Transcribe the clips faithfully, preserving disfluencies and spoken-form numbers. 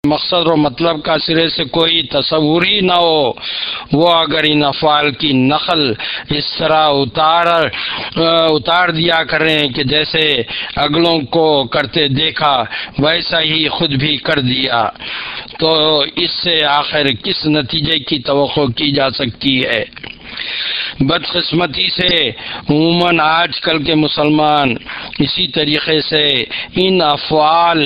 مقصد و مطلب کا سرے سے کوئی تصور ہی نہ ہو، وہ اگر ان افعال کی نقل اس طرح اتار اتار دیا کریں کہ جیسے اگلوں کو کرتے دیکھا ویسا ہی خود بھی کر دیا، تو اس سے آخر کس نتیجے کی توقع کی جا سکتی ہے؟ بدقسمتی سے عموماً آج کل کے مسلمان اسی طریقے سے ان افعال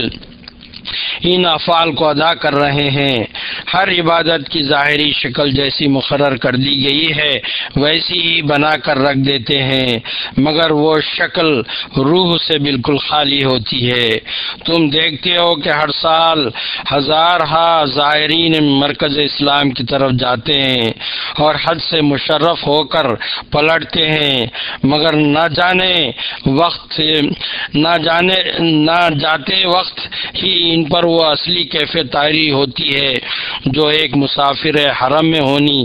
ان افعال کو ادا کر رہے ہیں۔ ہر عبادت کی ظاہری شکل جیسی مقرر کر دی گئی ہے ویسی ہی بنا کر رکھ دیتے ہیں، مگر وہ شکل روح سے بالکل خالی ہوتی ہے۔ تم دیکھتے ہو کہ ہر سال ہزارہا زائرین مرکز اسلام کی طرف جاتے ہیں اور حج سے مشرف ہو کر پلٹتے ہیں، مگر نہ جانے وقت نہ جانے نہ جاتے وقت ہی ان پر وہ اصلی کیفیت طاری ہوتی ہے جو ایک مسافر حرم میں ہونی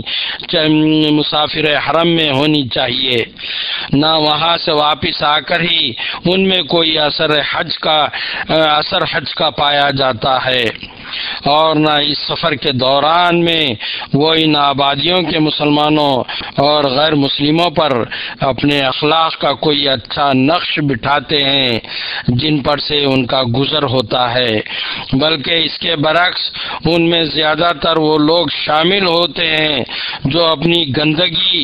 مسافر حرم میں ہونی چاہیے۔ نہ وہاں سے واپس آ کر ہی ان میں کوئی اثر حج کا اثر حج کا پایا جاتا ہے، اور نہ اس سفر کے دوران میں وہ ان آبادیوں کے مسلمانوں اور غیر مسلموں پر اپنے اخلاق کا کوئی اچھا نقش بٹھاتے ہیں جن پر سے ان کا گزر ہوتا ہے، بلکہ اس کے برعکس ان میں زیادہ تر وہ لوگ شامل ہوتے ہیں جو اپنی گندگی،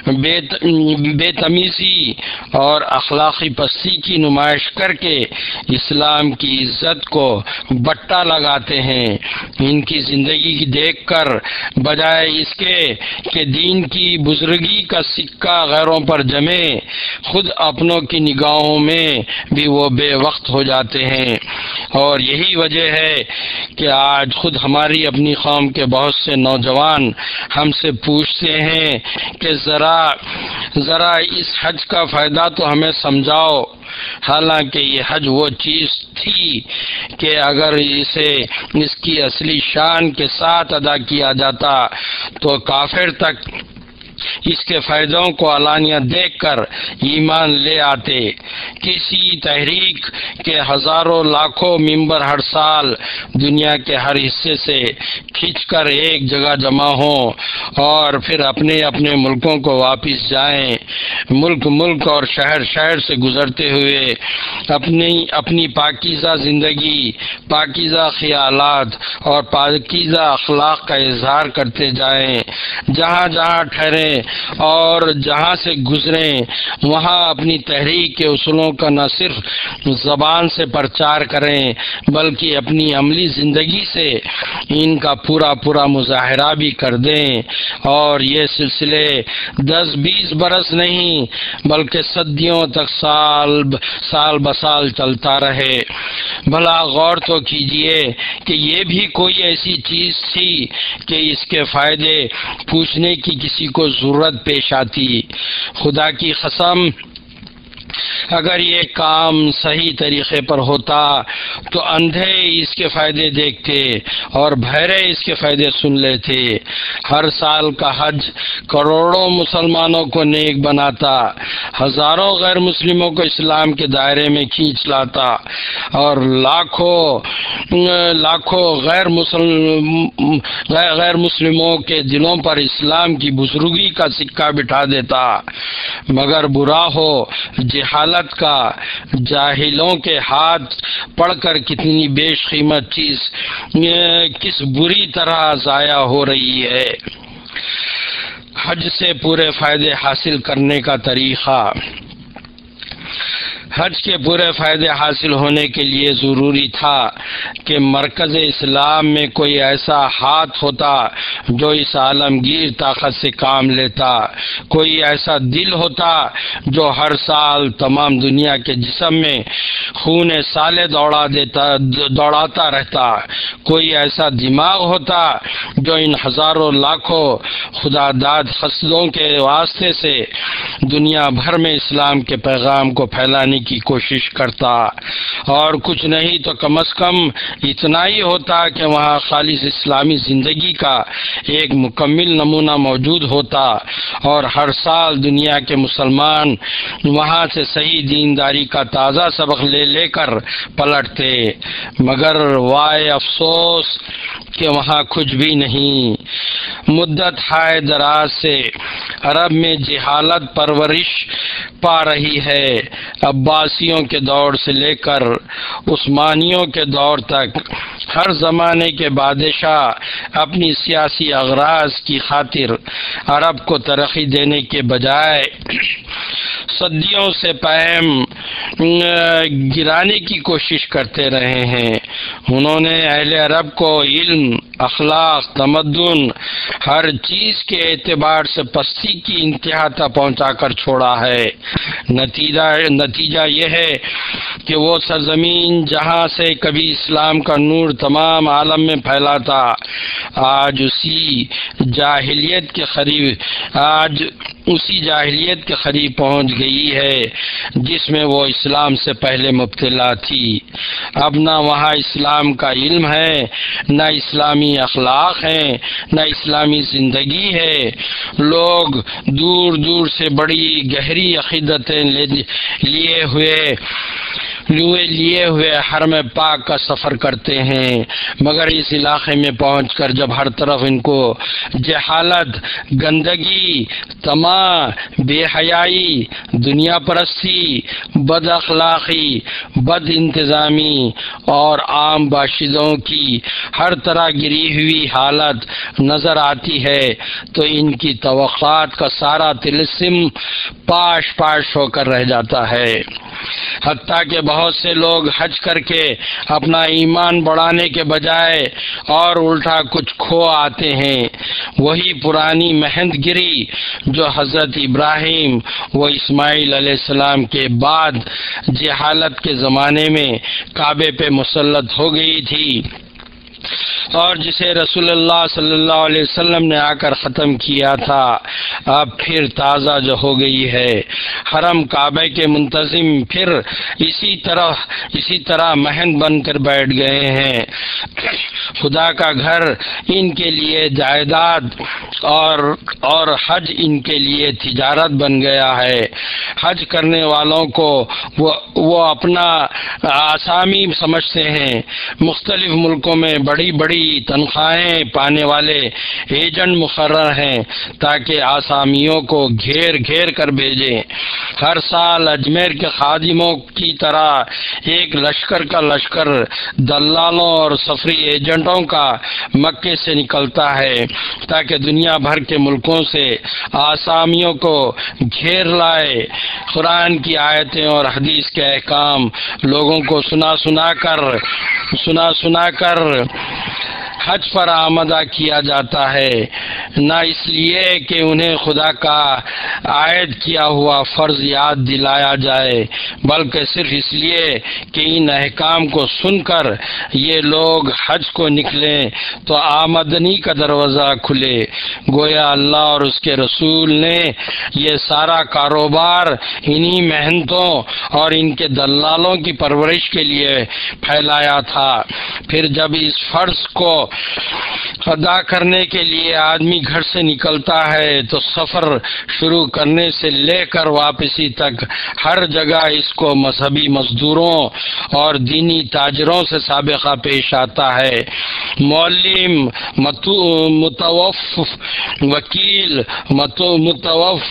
بے تمیزی اور اخلاقی پستی کی نمائش کر کے اسلام کی عزت کو بٹا لگاتے ہیں۔ ان کی زندگی کی دیکھ کر بجائے اس کے کہ دین کی بزرگی کا سکہ غیروں پر جمے، خود اپنوں کی نگاہوں میں بھی وہ بے وقت ہو جاتے ہیں، اور یہی وجہ ہے کہ آج خود ہماری اپنی قوم کے بہت سے نوجوان ہم سے پوچھتے ہیں کہ ذرا ذرا اس حج کا فائدہ تو ہمیں سمجھاؤ، حالانکہ یہ حج وہ چیز تھی کہ اگر اسے اس کی اصلی شان کے ساتھ ادا کیا جاتا تو کافر تک اس کے فائدوں کو علانیہ دیکھ کر ایمان لے آتے۔ کسی تحریک کے ہزاروں لاکھوں ممبر ہر سال دنیا کے ہر حصے سے کھینچ کر ایک جگہ جمع ہوں اور پھر اپنے اپنے ملکوں کو واپس جائیں، ملک ملک اور شہر شہر سے گزرتے ہوئے اپنی اپنی پاکیزہ زندگی، پاکیزہ خیالات اور پاکیزہ اخلاق کا اظہار کرتے جائیں، جہاں جہاں ٹھہریں اور جہاں سے گزریں وہاں اپنی تحریک کے اصولوں کا نہ صرف زبان سے پرچار کریں بلکہ اپنی عملی زندگی سے ان کا پورا پورا مظاہرہ بھی کر دیں، اور یہ سلسلے دس بیس برس نہیں بلکہ صدیوں تک سال سال بسال چلتا رہے۔ بھلا غور تو کیجئے کہ یہ بھی کوئی ایسی چیز تھی کہ اس کے فائدے پوچھنے کی کسی کو ضرورت پیش آتی؟ خدا کی قسم اگر یہ کام صحیح طریقے پر ہوتا تو اندھے اس کے فائدے دیکھتے اور بہرے اس کے فائدے سن لیتے۔ ہر سال کا حج کروڑوں مسلمانوں کو نیک بناتا، ہزاروں غیر مسلموں کو اسلام کے دائرے میں کھینچ لاتا، اور لاکھوں لاکھوں غیر مسلم غیر مسلموں کے دلوں پر اسلام کی بزرگی کا سکہ بٹھا دیتا۔ مگر برا ہو جہالت کا، جاہلوں کے ہاتھ پڑھ کر کتنی بیش قیمت چیز کس بری طرح ضائع ہو رہی ہے۔ حج سے پورے فائدے حاصل کرنے کا طریقہ۔ حج کے پورے فائدے حاصل ہونے کے لیے ضروری تھا کہ مرکز اسلام میں کوئی ایسا ہاتھ ہوتا جو اس عالمگیر طاقت سے کام لیتا، کوئی ایسا دل ہوتا جو ہر سال تمام دنیا کے جسم میں خون سالے دوڑا دیتا دوڑاتا رہتا، کوئی ایسا دماغ ہوتا جو ان ہزاروں لاکھوں خدا داد خصلوں کے واسطے سے دنیا بھر میں اسلام کے پیغام کو پھیلانے کی کوشش کرتا، اور کچھ نہیں تو کم از کم اتنا ہی ہوتا کہ وہاں خالص اسلامی زندگی کا ایک مکمل نمونہ موجود ہوتا، اور ہر سال دنیا کے مسلمان وہاں سے صحیح دینداری کا تازہ سبق لے لے کر پلٹتے، مگر وائے افسوس کہ وہاں کچھ بھی نہیں۔ مدت ہائے دراز سے عرب میں جہالت پرورش پا رہی ہے۔ عباسیوں کے دور سے لے کر عثمانیوں کے دور تک ہر زمانے کے بادشاہ اپنی سیاسی اغراض کی خاطر عرب کو ترقی دینے کے بجائے صدیوں سے پہم گرانے کی کوشش کرتے رہے ہیں۔ انہوں نے اہل عرب کو علم، اخلاق، تمدن، ہر چیز کے اعتبار سے پستی کی انتہا تک پہنچا کر چھوڑا ہے۔ نتیجہ نتیجہ یہ ہے کہ وہ سرزمین جہاں سے کبھی اسلام کا نور تمام عالم میں پھیلا تھا، آج اسی جاہلیت کے قریب آج اسی جاہلیت کے قریب پہنچ گئی ہے جس میں وہ اسلام سے پہلے مبتلا تھی۔ اب نہ وہاں اسلام کا علم ہے، نہ اسلامی اخلاق ہیں، نہ اسلامی زندگی ہے۔ لوگ دور دور سے بڑی گہری عقیدتیں لیے ہوئے لوئے لیے ہوئے حرم پاک کا سفر کرتے ہیں، مگر اس علاقے میں پہنچ کر جب ہر طرف ان کو جہالت، گندگی، طمع، بے حیائی، دنیا پرستی، بد اخلاقی، بد انتظامی اور عام باشندوں کی ہر طرح گری ہوئی حالت نظر آتی ہے تو ان کی توقعات کا سارا طلسم پاش پاش ہو کر رہ جاتا ہے۔ حتیٰ کہ بہت سے لوگ حج کر کے اپنا ایمان بڑھانے کے بجائے اور الٹا کچھ کھو آتے ہیں۔ وہی پرانی محنت گری جو حضرت ابراہیم و اسماعیل علیہ السلام کے بعد جہالت کے زمانے میں کعبے پہ مسلط ہو گئی تھی، اور جسے رسول اللہ صلی اللہ علیہ وسلم نے آ کر ختم کیا تھا، اب پھر تازہ جو ہو گئی ہے۔ حرم کعبے کے منتظم پھر اسی طرح اسی طرح مہن بن کر بیٹھ گئے ہیں۔ خدا کا گھر ان کے لیے جائیداد اور اور حج ان کے لیے تجارت بن گیا ہے۔ حج کرنے والوں کو وہ, وہ اپنا آسامی سمجھتے ہیں۔ مختلف ملکوں میں بڑی بڑی تنخواہیں پانے والے ایجنٹ مقرر ہیں تاکہ آسامیوں کو گھیر گھیر کر بھیجیں۔ ہر سال اجمیر کے خادموں کی طرح ایک لشکر کا لشکر دلالوں اور سفری ایجنٹوں کا مکے سے نکلتا ہے تاکہ دنیا بھر کے ملکوں سے آسامیوں کو گھیر لائے، قرآن کی آیتیں اور حدیث کے احکام لوگوں کو سنا سنا کر سنا سنا کر حج پر آمدہ کیا جاتا ہے، نہ اس لیے کہ انہیں خدا کا عائد کیا ہوا فرض یاد دلایا جائے، بلکہ صرف اس لیے کہ ان احکام کو سن کر یہ لوگ حج کو نکلیں تو آمدنی کا دروازہ کھلے۔ گویا اللہ اور اس کے رسول نے یہ سارا کاروبار انہی محنتوں اور ان کے دلالوں کی پرورش کے لیے پھیلایا تھا۔ پھر جب اس فرض کو ادا کرنے کے لیے آدمی گھر سے نکلتا ہے تو سفر شروع کرنے سے لے کر واپسی تک ہر جگہ اس کو مذہبی مزدوروں اور دینی تاجروں سے سابقہ پیش آتا ہے۔ معلم، متوف، وکیل متوف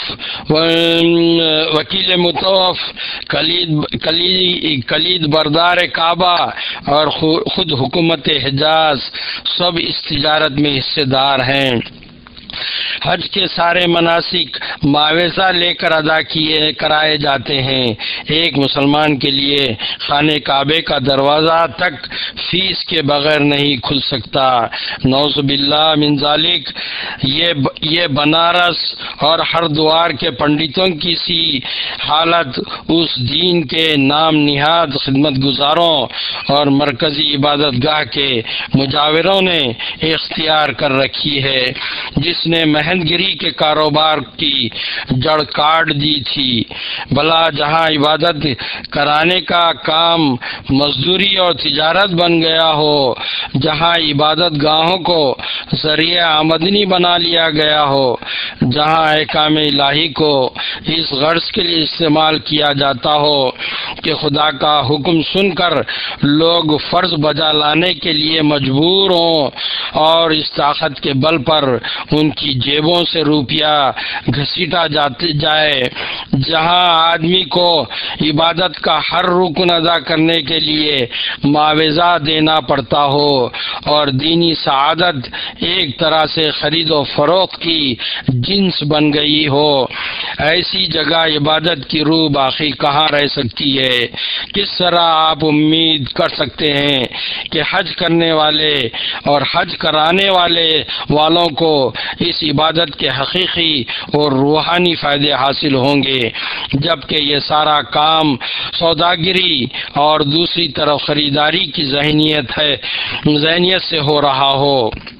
وکیل متوف، کلید کلید کلید بردار کعبہ اور خود حکومت حجاز سب اس تجارت میں حصے دار ہیں۔ حج کے سارے مناسک معاوضہ لے کر ادا کیے کرائے جاتے ہیں۔ ایک مسلمان کے لیے خانہ کعبے کا دروازہ تک فیس کے بغیر نہیں کھل سکتا۔ نعوذ باللہ من ذالک، یہ یہ بنارس اور ہردوار کے پنڈتوں کی سی حالت اس دین کے نام نہاد خدمت گزاروں اور مرکزی عبادت گاہ کے مجاوروں نے اختیار کر رکھی ہے، جس نے محنت گری کے کاروبار کی جڑ کاٹ دی تھی۔ بھلا جہاں عبادت کرانے کا کام مزدوری اور تجارت بن گیا ہو، جہاں عبادت گاہوں کو ذریعہ آمدنی بنا لیا گیا ہو، جہاں احکام الہی کو اس غرض کے لیے استعمال کیا جاتا ہو کہ خدا کا حکم سن کر لوگ فرض بجا لانے کے لیے مجبور ہوں اور اس طاقت کے بل پر ان کی جیبوں سے روپیہ گھسیٹا جاتے جائے، جہاں آدمی کو عبادت کا ہر رکن ادا کرنے کے لیے معاوضہ دینا پڑتا ہو اور دینی سعادت ایک طرح سے خرید و فروخت کی جنس بن گئی ہو، ایسی جگہ عبادت کی روح باقی کہاں رہ سکتی ہے؟ کس طرح آپ امید کر سکتے ہیں کہ حج کرنے والے اور حج کرانے والے والوں کو اس عبادت کے حقیقی اور روحانی فائدے حاصل ہوں گے، جبکہ یہ سارا کام سوداگری اور دوسری طرف خریداری کی ذہنیت ہے ذہنیت سے ہو رہا ہو۔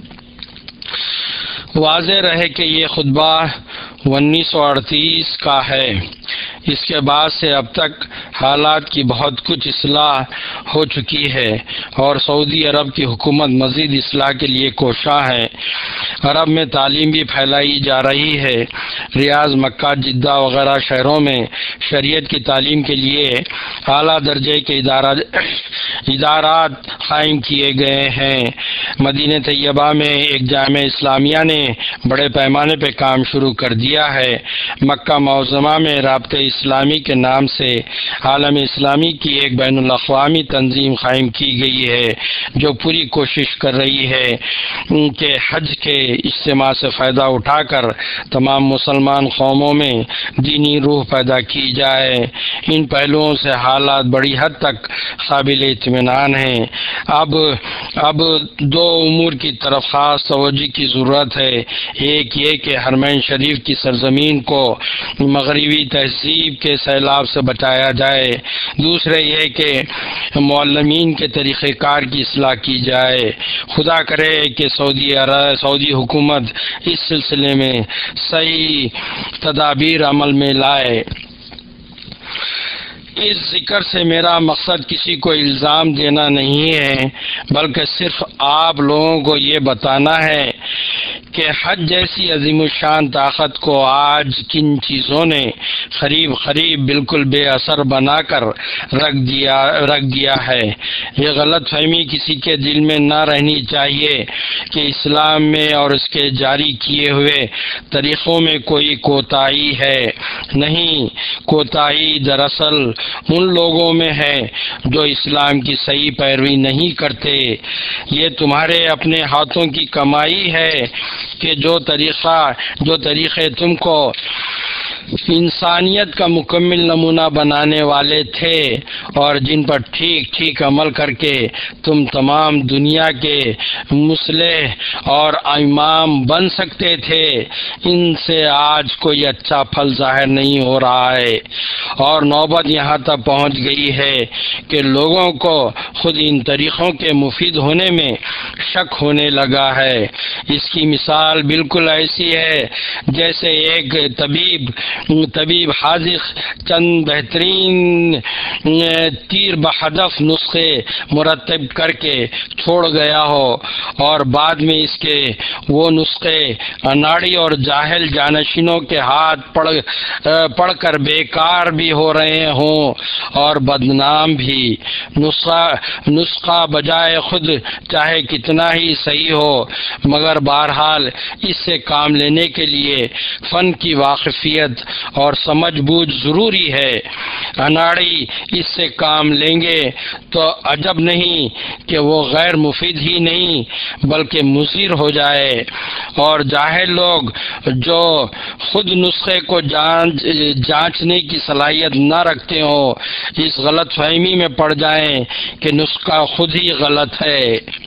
واضح رہے کہ یہ خطبہ انیس سو اڑتیس کا ہے۔ اس کے بعد سے اب تک حالات کی بہت کچھ اصلاح ہو چکی ہے اور سعودی عرب کی حکومت مزید اصلاح کے لیے کوشاں ہے۔ عرب میں تعلیم بھی پھیلائی جا رہی ہے۔ ریاض، مکہ، جدہ وغیرہ شہروں میں شریعت کی تعلیم کے لیے اعلیٰ درجے کے ادارات قائم کیے گئے ہیں۔ مدینہ طیبہ میں ایک جامعہ اسلامیہ نے بڑے پیمانے پہ کام شروع کر دیا ہے۔ مکہ معظمہ میں رابطہ اسلامی کے نام سے عالم اسلامی کی ایک بین الاقوامی تنظیم قائم کی گئی ہے جو پوری کوشش کر رہی ہے کہ حج کے اجتماع سے فائدہ اٹھا کر تمام مسلمان قوموں میں دینی روح پیدا کی جائے۔ ان پہلوؤں سے حالات بڑی حد تک قابل اطمینان ہیں۔ اب اب دو امور کی طرف خاص توجہ کی ضرورت ہے۔ ایک یہ کہ حرمین شریف کی سرزمین کو مغربی تہذیب کے سیلاب سے بچایا جائے، دوسرے یہ کہ معلمین کے طریقہ کار کی اصلاح کی جائے۔ خدا کرے کہ سعودی عرب سعودی حکومت اس سلسلے میں صحیح تدابیر عمل میں لائے۔ اس ذکر سے میرا مقصد کسی کو الزام دینا نہیں ہے، بلکہ صرف آپ لوگوں کو یہ بتانا ہے کہ حج جیسی عظیم الشان طاقت کو آج کن چیزوں نے قریب قریب بالکل بے اثر بنا کر رکھ دیا رکھ دیا ہے۔ یہ غلط فہمی کسی کے دل میں نہ رہنی چاہیے کہ اسلام میں اور اس کے جاری کیے ہوئے طریقوں میں کوئی کوتاہی ہے۔ نہیں، کوتاہی دراصل ان لوگوں میں ہے جو اسلام کی صحیح پیروی نہیں کرتے۔ یہ تمہارے اپنے ہاتھوں کی کمائی ہے کہ جو طریقہ جو طریقے تم کو انسانیت کا مکمل نمونہ بنانے والے تھے اور جن پر ٹھیک ٹھیک عمل کر کے تم تمام دنیا کے مصلح اور امام بن سکتے تھے، ان سے آج کوئی اچھا پھل ظاہر نہیں ہو رہا ہے، اور نوبت یہاں تک پہنچ گئی ہے کہ لوگوں کو خود ان طریقوں کے مفید ہونے میں شک ہونے لگا ہے۔ اس کی مثال بالکل ایسی ہے جیسے ایک طبیب طبیب حاذق چند بہترین تیر بہدف نسخے مرتب کر کے چھوڑ گیا ہو اور بعد میں اس کے وہ نسخے اناڑی اور جاہل جانشینوں کے ہاتھ پڑ پڑھ کر بیکار بھی ہو رہے ہوں اور بدنام بھی۔ نسخہ نسخہ بجائے خود چاہے کتنا ہی صحیح ہو، مگر بہرحال اس سے کام لینے کے لیے فن کی واقفیت اور سمجھ بوجھ ضروری ہے۔ اناڑی اس سے کام لیں گے تو عجب نہیں کہ وہ غیر مفید ہی نہیں بلکہ مضر ہو جائے، اور جاہل لوگ جو خود نسخے کو جانچ جانچنے کی صلاحیت نہ رکھتے ہوں اس غلط فہمی میں پڑ جائیں کہ نسخہ خود ہی غلط ہے۔